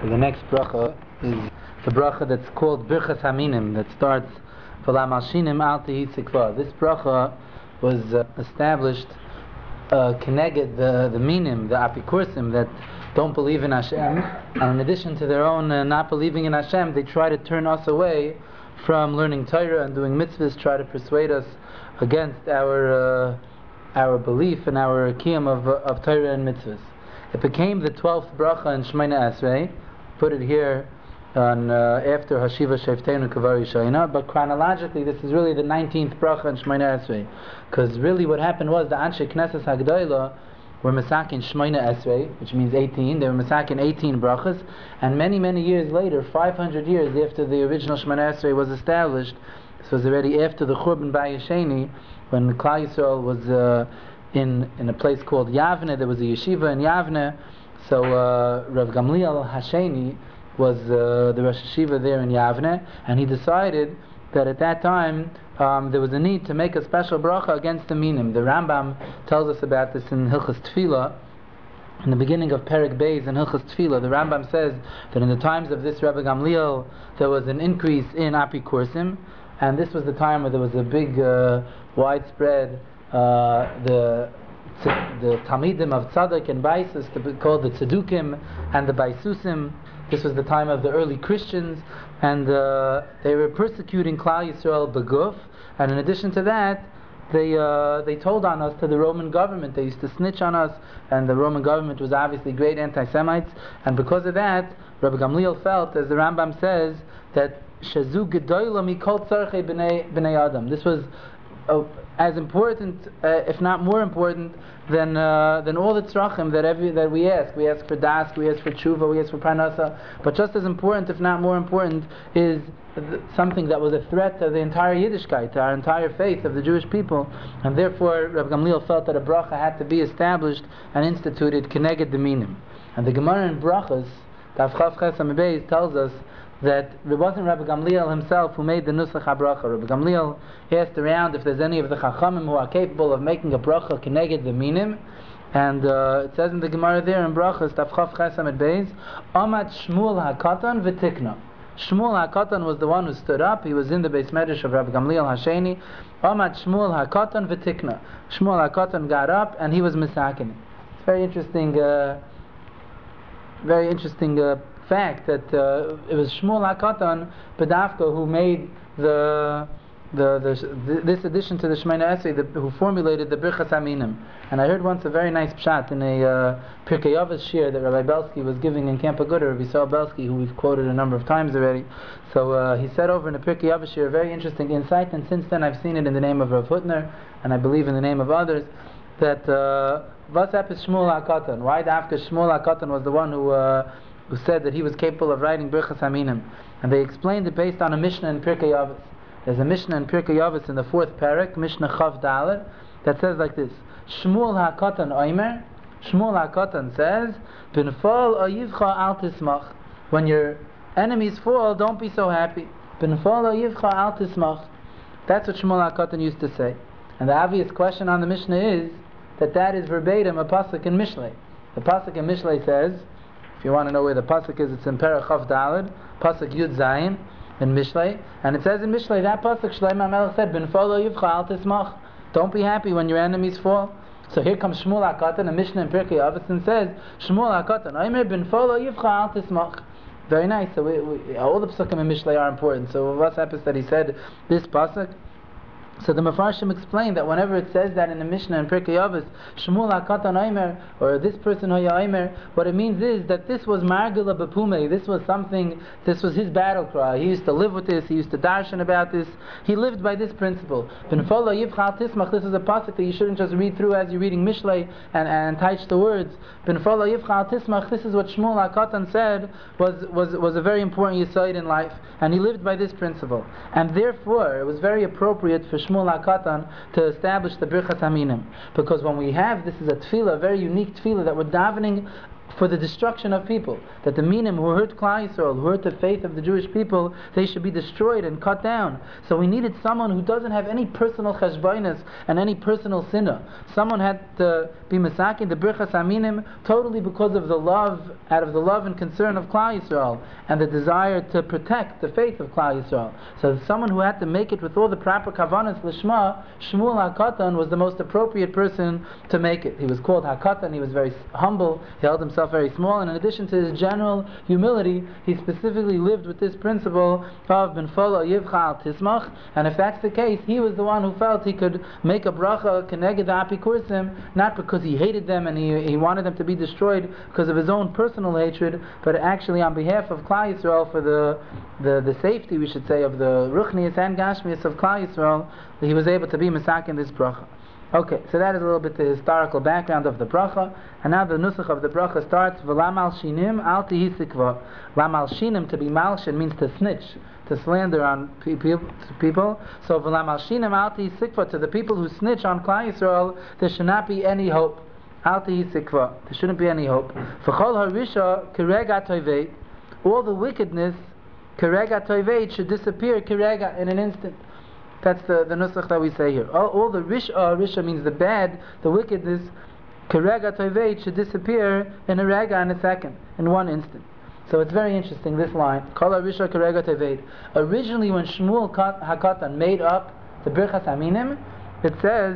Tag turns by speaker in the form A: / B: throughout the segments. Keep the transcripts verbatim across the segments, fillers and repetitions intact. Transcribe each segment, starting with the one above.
A: The next bracha is the bracha that's called Birchas Haminim, that starts V'la Malshinim Al Tehi Tzikva. This bracha was uh, established uh, connected the the minim, the apikursim that don't believe in Hashem, and in addition to their own uh, not believing in Hashem, they try to turn us away from learning Torah and doing mitzvahs, try to persuade us against our uh, our belief and our kiyum of of Torah and mitzvahs. It became the twelfth bracha in Shemona Esrei. Put it here on uh, after Hashiva Shefteinu Kavari Shaina, but chronologically this is really the nineteenth bracha in Shemona Esrei, because really what happened was the Anshe Knesset Hagdoila were masakin Shemona Esrei, which means eighteen. They were masakin eighteen brachas, and many many years later, five hundred years after the original Shemona Esrei was established, this was already after the Churban Bayesheni, when Klal Yisrael was uh, in in a place called Yavne. There was a yeshiva in Yavne. So uh, Rav Gamliel Hasheni was uh, the Rosh Yeshiva there in Yavne, and he decided that at that time um, there was a need to make a special bracha against the minim. The Rambam tells us about this in Hilchas Tefillah. In the beginning of Perek Beis in Hilchas Tefillah, the Rambam says that in the times of this Rabbi Gamliel there was an increase in apikursim, and this was the time where there was a big, uh, widespread uh, the the Talmidim of Tzadok and Baisus, called the Tzedukim and the Baisusim. This was the time of the early Christians, and uh, they were persecuting Klal Yisrael beguf. And in addition to that, they uh, they told on us to the Roman government. They used to snitch on us, and the Roman government was obviously great anti-Semites. And because of that, Rabbi Gamliel felt, as the Rambam says, that Shazu Gedoyla Mikol Tzarchei Bnei Adam. This was uh, as important, uh, if not more important, than uh, than all the tzrachim that every that we ask. We ask for das, we ask for tshuva, we ask for parnasa. But just as important, if not more important, is th- something that was a threat to the entire Yiddishkeit, to our entire faith of the Jewish people. And therefore, Rabbi Gamliel felt that a bracha had to be established and instituted keneged the minim. And the Gemara in Brachas, Daf Chav Ches Amud Beis, tells us that it wasn't Rabbi Gamliel himself who made the Nusach HaBracha. Rabbi Gamliel asked around if there's any of the Chachamim who are capable of making a bracha keneged the minim, and uh, it says in the Gemara there in Brachas, Daf Chav Ches Amud Beis, Amad Shmuel HaKatan v'tikna. Shmuel HaKatan was the one who stood up. He was in the Beis Medrash of Rabbi Gamliel Hasheni. Amad Shmuel HaKatan v'tikna. Shmuel HaKatan got up and he was misakin. It's very interesting. Uh, very interesting. Uh, fact that uh, it was Shmuel HaKatan Pedavka who made the, the, the, the this addition to the Shemona Esrei, the, who formulated the Birchas Haminim. And I heard once a very nice pshat in a uh, Pirkei Avos shir that Rabbi Belsky was giving in Camp Aguda, Rabbi Saul Belsky, who we've quoted a number of times already. So uh, he said over in the Pirkei Avos shir a very interesting insight, and since then I've seen it in the name of Rav Hutner, and I believe in the name of others, that what's up is Shmuel HaKatan. Why after Shmuel HaKatan was the one who uh, who said that he was capable of writing Birchas Haminim, and they explained it based on a Mishnah in Pirkei Avos. There's a Mishnah in Pirkei Avos in the fourth parak, Mishnah Chav Dalet, that says like this: Shmuel HaKatan Oimer. Shmuel HaKatan says, "B'nfal oyivcha al tismach." When your enemies fall, don't be so happy. B'nfal oyivcha al tismach. That's what Shmuel HaKatan used to say. And the obvious question on the Mishnah is that that is verbatim a pasuk in Mishlei. The pasuk in Mishlei says, if you want to know where the pasuk is, it's in Perach Chav Daled, pasuk Yud Zayin in Mishlei, and it says in Mishlei that pasuk Shlomo HaMelech said, "Ben folo yivcha al tismach." Don't be happy when your enemies fall. So here comes Shmuel HaKatan, a Mishnah in Pirkei Avos, and says, Shmuel HaKatan, Omer ben folo yivcha al tismach. Very nice. So we, we, all the pasukim in Mishlei are important. So what's happens that he said this pasuk? So the Mefarshim explained that whenever it says that in the Mishnah in Pirkei Avos, Shmuel HaKatan Omer, or this person Hoya Omer, what it means is that this was Margila Bepume. This was something, this was his battle cry. He used to live with this, he used to darshan about this. He lived by this principle. Ben Folo Yivchal Tismach, this is a pasuk that you shouldn't just read through as you're reading Mishlei and, and touch the words. Ben Folo Yivchal Tismach, this is what Shmuel HaKatan said was, was, was a very important yesod in life. And he lived by this principle. And therefore, it was very appropriate for Shmuel HaKatan to establish the Birchas Haminim, because when we have, this is a tefillah, a very unique tefillah that we're davening for the destruction of people. That the minim who hurt Klal Yisrael, who hurt the faith of the Jewish people, they should be destroyed and cut down. So we needed someone who doesn't have any personal cheshbonos and any personal sinna. Someone had to be masakin the birchas haminim totally because of the love, out of the love and concern of Klal Yisrael and the desire to protect the faith of Klal Yisrael. So someone who had to make it with all the proper kavanas lishma, Shmuel HaKatan was the most appropriate person to make it. He was called HaKatan. He was very humble. He held himself very small, and in addition to his general humility, he specifically lived with this principle of ben folo yivcha al tismach. And if that's the case, he was the one who felt he could make a bracha keneged apikursim, not because he hated them and he, he wanted them to be destroyed because of his own personal hatred, but actually on behalf of Klal Yisrael, for the the, the safety, we should say, of the ruchnius and gashmius of Klal Yisrael, that he was able to be masak in this bracha. Okay, so that is a little bit the historical background of the bracha, and now the nusach of the bracha starts. V'lam al shinim al tihi sikva. Lam al shinim, to be malshin, means to snitch, to slander on pe- pe- people. So v'lam al shinim al tihi sikva, to the people who snitch on Klal Yisrael, there should not be any hope. Al tihi sikva, there shouldn't be any hope. V'chol harisha kerega toiveit, all the wickedness kerega toiveit should disappear kerega, in an instant. That's the, the nusach that we say here. All, all the risha, risha means the bad, the wickedness, kerega toiveit, should disappear in a rega, in a second, in one instant. So it's very interesting, this line, kol risha kerega toiveit. Originally, when Shmuel HaKatan made up the birchas haminim, it says,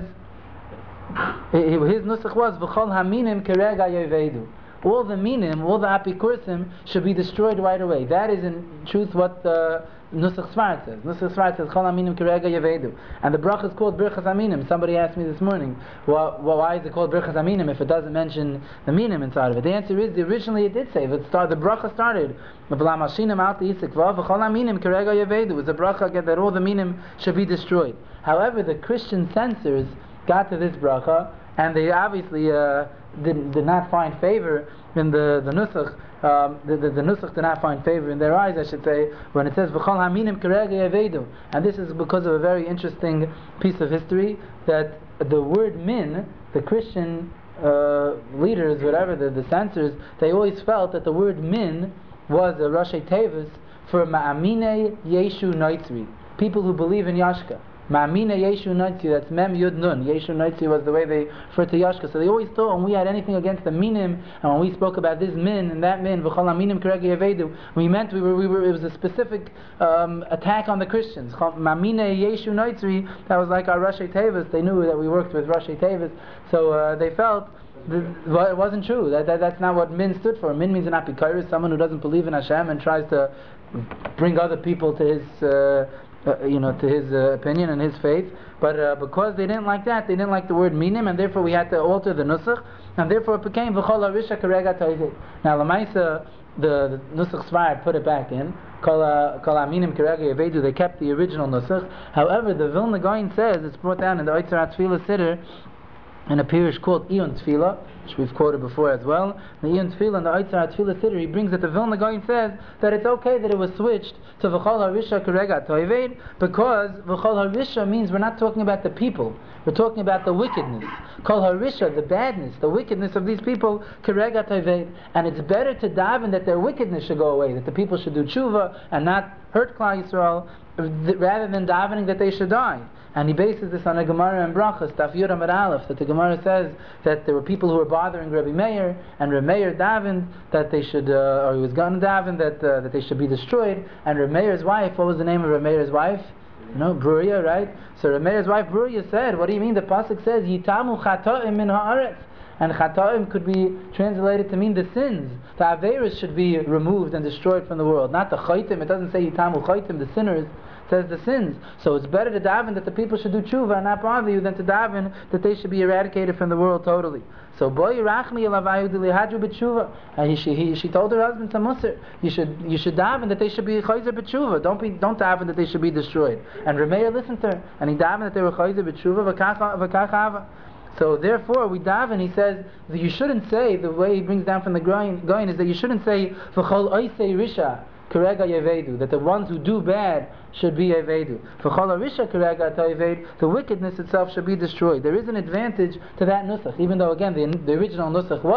A: his nusach was, v'chol haminim kerega yovedu. All the minim, all the apikursim should be destroyed right away. That is in truth what the Nusach Sfar says. Nusach Sfar says, Chol Aminim Kerega Yevedu. And the bracha is called Birchas Aminim. Somebody asked me this morning, well, well, why is it called Birchas Aminim if it doesn't mention the minim inside of it? The answer is, originally it did say, it start, the bracha started, V'lam Hashinim Al T'Yisik V'Chol Aminim Kerega Yevedu. It was a bracha again that all the minim should be destroyed. However, the Christian censors got to this bracha, and they obviously uh, did, did not find favor in the, the Nusach. Um, the, the, the Nusach did not find favor in their eyes, I should say, when it says V'chol haminim kerega yevedu. And this is because of a very interesting piece of history, that the word min, the Christian uh, leaders, whatever, the, the censors, they always felt that the word min was a Rashi Tevis for Ma'amine Yeshu Noitzri, people who believe in Yashka. Ma'amina Yeshu Naitzi, that's Mem Yud Nun. Yeshu Naitzi was the way they referred to Yashka. So they always thought when we had anything against the minim, and when we spoke about this min and that min, V'chol haminim kerega yevedu, we meant we were, we were, it was a specific um, attack on the Christians. Ma'amina Yeshu Naitzi, that was like our Rashi Tevis. They knew that we worked with Rashi Tevis. So uh, they felt, well, it wasn't true. That, that That's not what min stood for. Min means an apikairis, someone who doesn't believe in Hashem and tries to bring other people to his... Uh, Uh, you know, to his uh, opinion and his faith, but uh, because they didn't like that, they didn't like the word minim, and therefore we had to alter the nusach, and therefore it became v'chol harisha kerega toiveit. Now, lamaisa, the, the nusach svar put it back in, kol haminim kerega yevedu. They kept the original nusach. However, the Vilna Gaon says, it's brought down in the Oitzer HaTfilah Siddur, in a parish called Iyun Tefillah, which we've quoted before as well. The Iyun Tefillah and the Oitzer HaTfilah Siddur, he brings that the Vilna Gaon says that it's okay that it was switched to V'chol harisha kerega toiveit, because V'chol harisha means we're not talking about the people, we're talking about the wickedness. Kol harisha, the badness, the wickedness of these people, kerega toiveit. And it's better to daven that their wickedness should go away, that the people should do tshuva and not hurt Klal Yisrael, rather than davening that they should die. And he bases this on a Gemara and Brachas, Daf Yud Amud Aleph, that the Gemara says that there were people who were bothering Rabbi Meir, and Rabbi Meir davened that they should, uh, or he was going to daven that uh, that they should be destroyed. And Rabbi Meir's wife, what was the name of Rabbi Meir's wife? You know, Bruria, right? So Rabbi Meir's wife Bruria said, what do you mean? The pasuk says, Yitamu Chata'im min ha'aretz. And Chata'im could be translated to mean the sins. The Averis should be removed and destroyed from the world. Not the Chaitim, it doesn't say Yitamu Chaitim, the sinners. Says the sins. So it's better to daven that the people should do tshuva and not bother you than to daven that they should be eradicated from the world totally. So boy rachmi elavayu dilihadru b'tshuva. And she he, she told her husband to musar, you should you should daven that they should be chayzer b'tshuva. Don't be don't daven that they should be destroyed. And Rameir listened to her, and he davened that they were chayzer b'tshuva v'kach hava. So therefore, we daven. He says that you shouldn't say, the way he brings down from the going is that you shouldn't say v'chol oisei risha kerega yevedu, that the ones who do bad should be yevedu. V'chol harisha kerega toiveit, the wickedness itself should be destroyed. There is an advantage to that nusach, even though again the, the original nusach was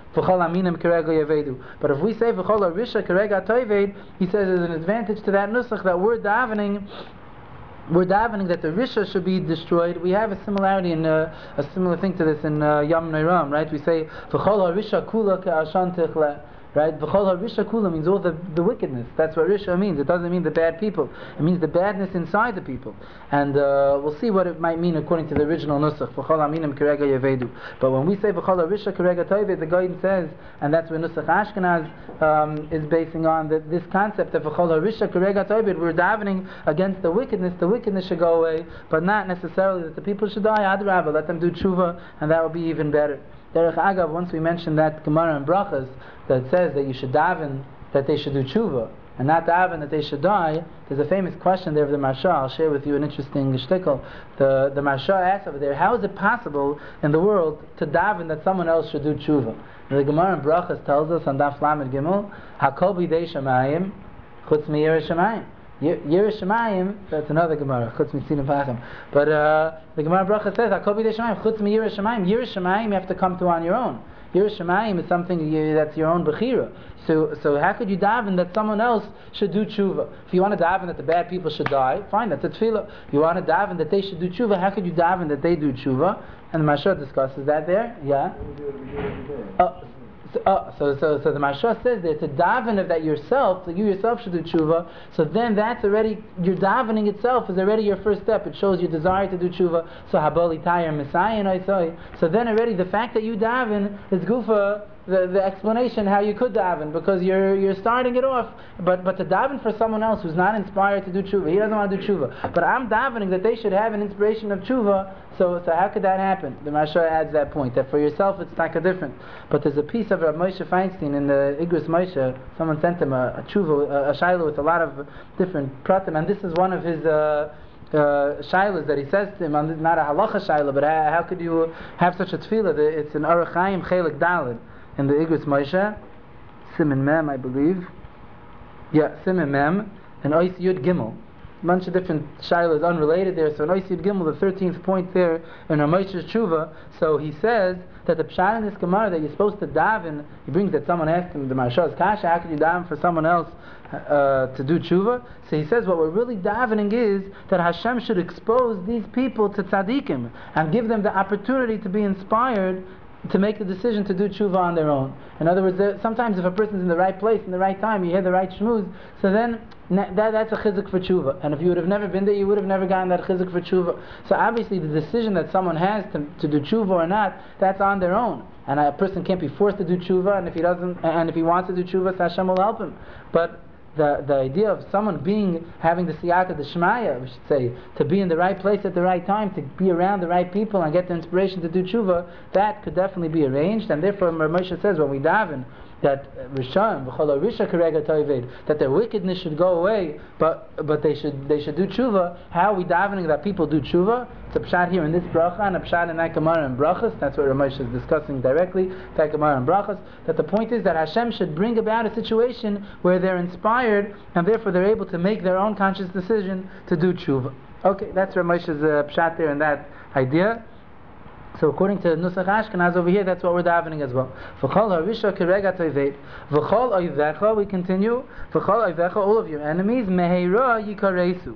A: V'chol aminim kerega yavedu. But if we say v'chol harisha kerega toived, he says there's an advantage to that nusach that we're davening. We're davening that the Risha should be destroyed. We have a similarity in uh, a similar thing to this in uh, Yom Neiram, right? We say v'chol harisha kula ke'ashan tichle. Right? V'chol harisha kula means all the, the wickedness. That's what risha means. It doesn't mean the bad people. It means the badness inside the people. And uh, we'll see what it might mean according to the original nusach. V'chol aminim kerega yavedu. But when we say v'chol harisha kerega toived, the Goyim says, and that's where nusach Ashkenaz um, is basing on, that this concept of v'chol harisha kerega toived, we're davening against the wickedness. The wickedness should go away, but not necessarily that the people should die. Adrabah, let them do tshuva, and that will be even better. Derech Agav, once we mentioned that Gemara and Brachas that says that you should daven that they should do tshuva and not daven that they should die, there's a famous question there of the Marsha. I'll share with you an interesting shtickle. The the Marsha asks over there, how is it possible in the world to daven that someone else should do tshuva? And the Gemara and Brachas tells us on Daf Lamed Gimel, Hakol b'idei shamayim chutz mi'yirei shamayim. Yirei Shemayim, that's another Gemara, Chutz Mitzilim Pachim. But uh, the Gemara Bracha says, Hakol b'idei Shemayim, Chutz mi Yirei Shemayim. Yirei Shemayim you have to come to on your own. Yirei Shemayim is something you, that's your own Bechira. So, so how could you daven that someone else should do tshuva? If you want to daven that the bad people should die, fine, that's a tefillah. If you want to daven that they should do tshuva, how could you daven that they do tshuva? And the Mashah discusses that there, yeah? Uh, So, uh, so, so, so the Marsha says there to daven of that yourself, that you yourself should do tshuva. So then that's already, your davening itself is already your first step. It shows your desire to do tshuva. So haboli tayir messiah I say. So then already the fact that you daven is gufa. The, the explanation how you could daven, because you're you're starting it off, but but to daven for someone else who's not inspired to do tshuva, he doesn't want to do tshuva, but I'm davening that they should have an inspiration of tshuva. So so how could that happen? The Marsha adds that point that for yourself it's like a different. But there's a piece of Rav Moshe Feinstein in the Igros Moshe. Someone sent him a, a tshuva, a, a shiloh with a lot of different pratim, and this is one of his. Uh, Uh, shilas that he says to him, not a halacha shilah, but how, how could you have such a tefillah? It's an Orach Chaim Chelik Daled in the Igros Moshe, Siman Mem, I believe. Yeah, Siman Mem, and Ois Yud Gimel. A bunch of different shilas unrelated there. So in Ois Yud Gimel, the thirteenth point there in Ramoshe's Tshuva, so he says that the pshat in this Gemara that you're supposed to daven, he brings that someone asked him, the Marsha's Kasha, how could you daven for someone else uh, to do tshuva? So he says what we're really davening is that Hashem should expose these people to tzaddikim and give them the opportunity to be inspired to make the decision to do tshuva on their own. In other words, sometimes if a person's in the right place, in the right time, you hear the right shmooze, so then that, that's a chizuk for tshuva. And if you would have never been there, you would have never gotten that chizuk for tshuva. So obviously the decision that someone has to, to do tshuva or not, that's on their own. And a person can't be forced to do tshuva, and if he doesn't, and if he wants to do tshuva, so Hashem will help him. But the the idea of someone being, having the siyata, the shmaya, we should say, to be in the right place at the right time, to be around the right people and get the inspiration to do tshuva, that could definitely be arranged. And therefore Moshe says when we daven that Rishon, v'chol harisha kerega toived, that their wickedness should go away, but but they should they should do tshuva. How are we davening that people do tshuva? It's a pshat here in this bracha and a pshat in that Gemara and brachas. That's what Ramesh is discussing directly. That Gemara and brachas. That the point is that Hashem should bring about a situation where they're inspired and therefore they're able to make their own conscious decision to do tshuva. Okay, that's Ramesh's uh, pshat there in that idea. So according to Nusach Ashkenaz over here, that's what we're davening as well. V'chol harisha kerega toived, v'chol oivecha, we continue, v'chol oivecha, all of your enemies, meheira yikaresu,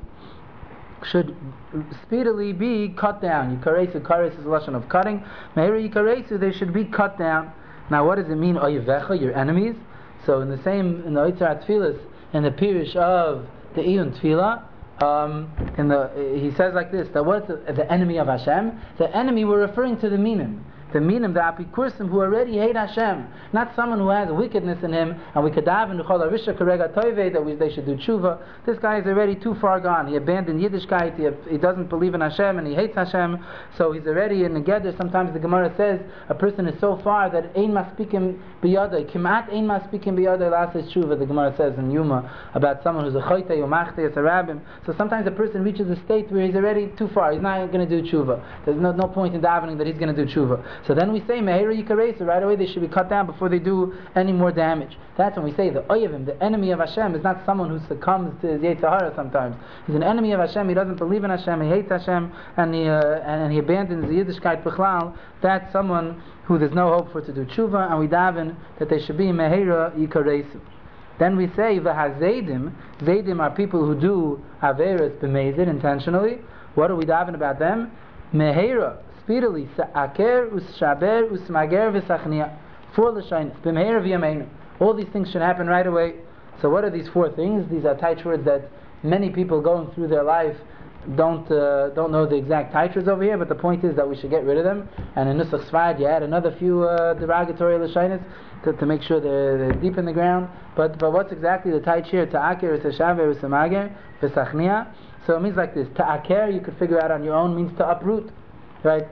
A: should speedily be cut down. Yikaresu, kares is a lesson of cutting. Meheira yikaresu, they should be cut down. Now what does it mean, oivecha, your enemies? So in the same, in the Oitzar Tfilas, in the pirish of the Iyun Tfilah, Um, in the, he says like this, that what's the, the enemy of Hashem? The enemy, we're referring to the minim. The minim, the apikursim, who already hate Hashem. Not someone who has wickedness in him, and we could daven to chol harisha kerega toived, that we, they should do tshuva. This guy is already too far gone. He abandoned Yiddishkeit, he, he doesn't believe in Hashem, and he hates Hashem, so he's already in the gather. Sometimes the Gemara says, a person is so far that ein maspikim biyadai, kimat ein maspikim biyadai lasses tshuva, the Gemara says in Yuma, about someone who's a choytei, umachtei, a rabbim. So sometimes a person reaches a state where he's already too far, he's not going to do tshuva. There's no, no point in davening that he's going to do tshuva. So then we say Mehera Yikaresu, right away they should be cut down before they do any more damage. That's when we say the Oyevim, the enemy of Hashem, is not someone who succumbs to his Yetzer Hara sometimes. He's an enemy of Hashem, he doesn't believe in Hashem, he hates Hashem, and he, uh, and, and he abandons the Yiddishkeit Bichlal. That's someone who there's no hope for to do tshuva, and we daven that they should be Mehera Yikaresu. Then we say the Hazedim, Zedim are people who do Averis b'mezid intentionally. What are we daven about them? Mehera, speedily, Sa'aker, Ushaber, Usmager, V'sachnia. Four L'shainis, b'mehera v'yameinu. All these things should happen right away. So what are these four things? These are touch words that many people going through their life don't uh, don't know the exact titles over here, but the point is that we should get rid of them. And in Nusach Sfard you add another few uh, derogatory L'shainis to, to make sure they're, they're deep in the ground. But but what's exactly the touch here? Ta'aker, Ushaber, Usmager, V'sachnia. So it means like this. Ta'aker, you could figure out on your own, means to uproot. Right?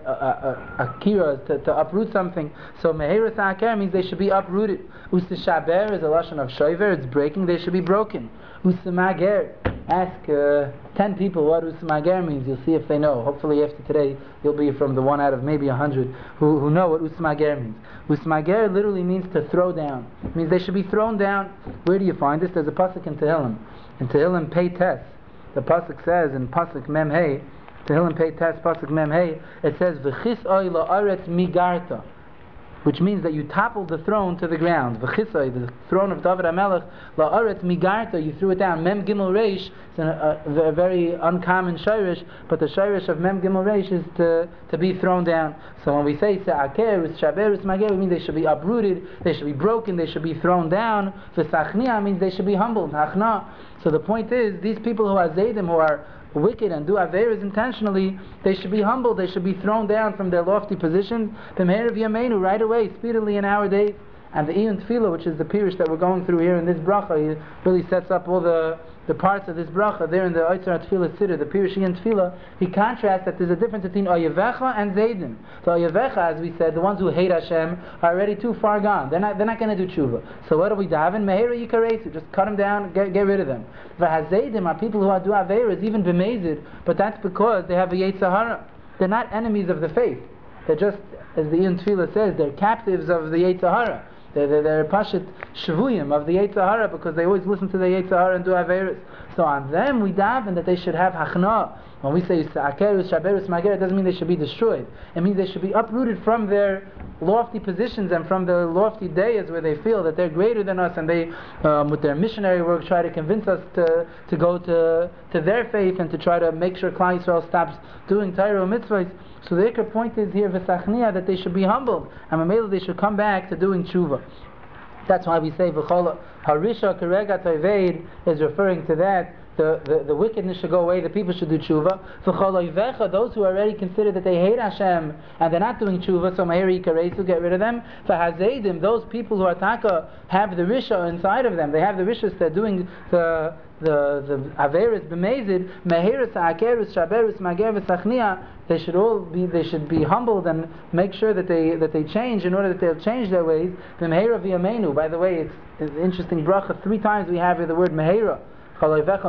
A: Akira is to, to uproot something. So Mehera Ta'aker means they should be uprooted. Usishaber is a lashon of shoiver, it's breaking, they should be broken. Usamager, ask uh, ten people what Usamager means, you'll see if they know. Hopefully after today you'll be from the one out of maybe a hundred who, who know what Usamager means. Usamager literally means to throw down. It means they should be thrown down. Where do you find this? There's a pasuk in Tehillim. In Tehillim Pei Tes, the pasuk says in pasuk Mem Hey, Tehillim Pei Tes pasuk Mem Hey, it says V'chisoi la'aretz migarta, which means that you toppled the throne to the ground. V'chisoi, the throne of David HaMelech, la'aretz migarta, you threw it down. Mem Gimel Reish, it's a, a, a very uncommon shirish, but the shirish of Mem Gimel Reish is to, to be thrown down. So when we say Se'aker, Ushaber, Usmager, we mean they should be uprooted, they should be broken, they should be thrown down. V'sachnia means they should be humbled. Hachna. So the point is, these people who are Zaydim, who are wicked and do Averas intentionally, they should be humbled, they should be thrown down from their lofty positions. B'mehera v'yameinu, right away, speedily in our days. And the Iyun Tefillah, which is the Pirush that we're going through here in this bracha, he really sets up all the, the parts of this bracha there in the Oitzar Tefillah Siddur, the Pirush Iyun Tefillah. He contrasts that there's a difference between Oyevecha and Zaydim. So Oyevecha, as we said, the ones who hate Hashem are already too far gone. They're not, they're not going to do tshuva. So what do we daven? Mehera Yikaresu, just cut them down, get, get rid of them. V'hazaydim are people who are do Averas, even b'mezid, but that's because they have a Yetzer Hara. They're not enemies of the faith. They're just, as the Iyun Tefillah says, they're captives of the Yetzer Hara. They're, they're, they're Pashat Shavuyim of the Yetzer Hara because they always listen to the Yetzer Hara and do Averis. So on them we daven that they should have Hachna. When we say Sa'akerus, Shaberus, Mager, it doesn't mean they should be destroyed. It means they should be uprooted from their lofty positions and from the lofty dayas where they feel that they're greater than us, and they, um, with their missionary work, try to convince us to, to go to, to their faith and to try to make sure Klal Yisrael stops doing Torah mitzvahs. So the ikar point is here, v'sachnia, that they should be humbled, and mamela they should come back to doing tshuva. That's why we say v'chol harisha kerega toiveid is referring to that. The, the, the wickedness should go away, the people should do tshuva. V'chol oivecha, those who already consider that they hate Hashem and they're not doing tshuva, so meheri yikaresu, get rid of them. V'hazeidim, those people who are taka have the risha inside of them, they have the rishas, they're doing the the the averis b'mezid, meheris ha'akerus shaberus mager v'sachnia, they should all be they should be humbled and make sure that they that they change in order that they'll change their ways. V'mehera v'yameinu. By the way, it's, it's an interesting bracha. Three times we have here the word mehera. Like there's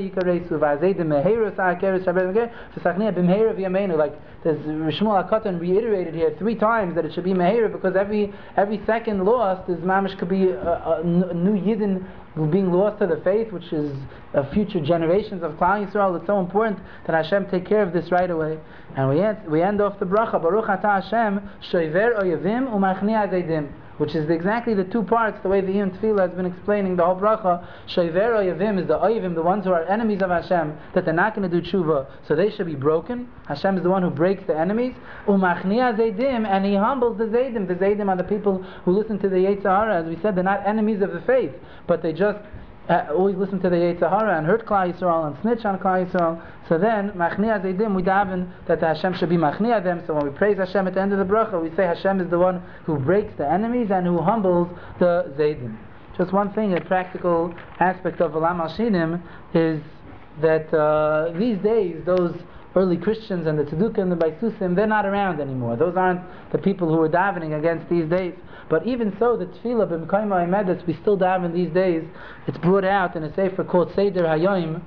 A: Rishmul HaKatan reiterated here three times that it should be Mehera, because every every second lost is mamish could be a, a, a new Yidden being lost to the faith, which is uh, future generations of Klal Yisrael. It's so important that Hashem take care of this right away. And we end, we end off the bracha Baruch Atah Hashem Shoiver Oyevim Umachnia Zaydim, which is exactly the two parts, the way the Iyun Tefillah has been explaining the whole bracha. Shoiver Oyevim is the Oyevim, the ones who are enemies of Hashem, that they're not going to do tshuva, so they should be broken. Hashem is the one who breaks the enemies. Umachnia Zaydim, and He humbles the Zaydim. The Zaydim are the people who listen to the Yetzer Hara. As we said, they're not enemies of the faith, but they just uh, always listen to the Yetzer Hara and hurt Klal Yisrael and snitch on Klal Yisrael. So then, Machnia Zaydim, we daven that the Hashem should be Machnia them. So when we praise Hashem at the end of the bracha, we say Hashem is the one who breaks the enemies and who humbles the Zaydim. Just one thing, a practical aspect of Olam Hashinim is that uh, these days, those early Christians and the Tzedukah and the Baisusim, they're not around anymore. Those aren't the people who were davening against these days. But even so, the Tefillah b'Mekayim HaEmed that we still daven these days, it's brought out in a sefer called Seder Hayoim.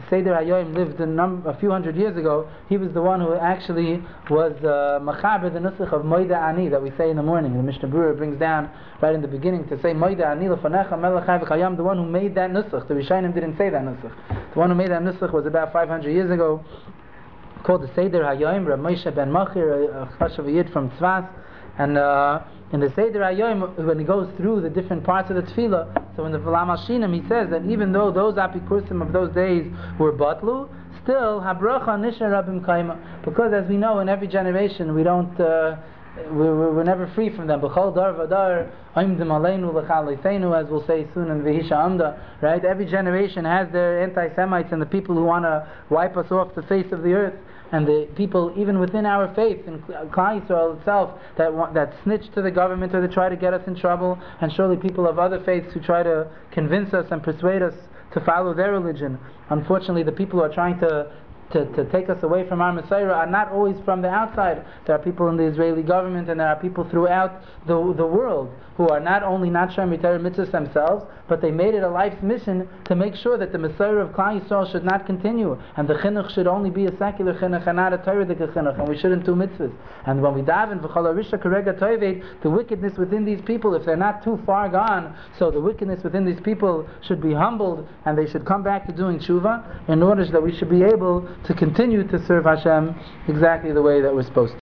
A: the Seder Hayoim lived a, number, a few hundred years ago, he was the one who actually was uh, Machaber the Nusach of Moida Ani that we say in the morning. The Mishnah Berurah brings down right in the beginning to say Moida Ani Lefanecha Melech Chai V'Chayam, the one who made that Nusach. The Rishonim didn't say that Nusach. The one who made that Nusach was about five hundred years ago, called the Seder Hayoim, Rav Moshe ben Machir, a Chashav Yid from Tzfas. And uh, in the Seder Hayoim, when he goes through the different parts of the Tefillah, so in the V'la Mashinim, he says that even though those Apikursim of those days were Batlu, still Habracha Nishar Rabim Kaima, because as we know, in every generation we don't, uh, we're, we're never free from them. B'chol dar v'dar oimdim aleinu l'chal leifeinu, as we'll say soon in V'hisha Amda, right? Every generation has their anti-Semites and the people who want to wipe us off the face of the earth. And the people, even within our faith, in Klal Yisrael itself, that want, that snitch to the government or they try to get us in trouble, and surely people of other faiths who try to convince us and persuade us to follow their religion. Unfortunately, the people who are trying to To, to take us away from our Messiah are not always from the outside. There are people in the Israeli government and there are people throughout the the world who are not only not Shomer Torah mitzvahs themselves, but they made it a life's mission to make sure that the Messiah of Klal Yisrael should not continue, and the chinuch should only be a secular chinuch and not a Torah chinuch, and we shouldn't do mitzvahs. And when we daven v'chol harisha karega toived, the wickedness within these people, if they're not too far gone, so the wickedness within these people should be humbled and they should come back to doing tshuva, in order that we should be able to continue to serve Hashem exactly the way that we're supposed to.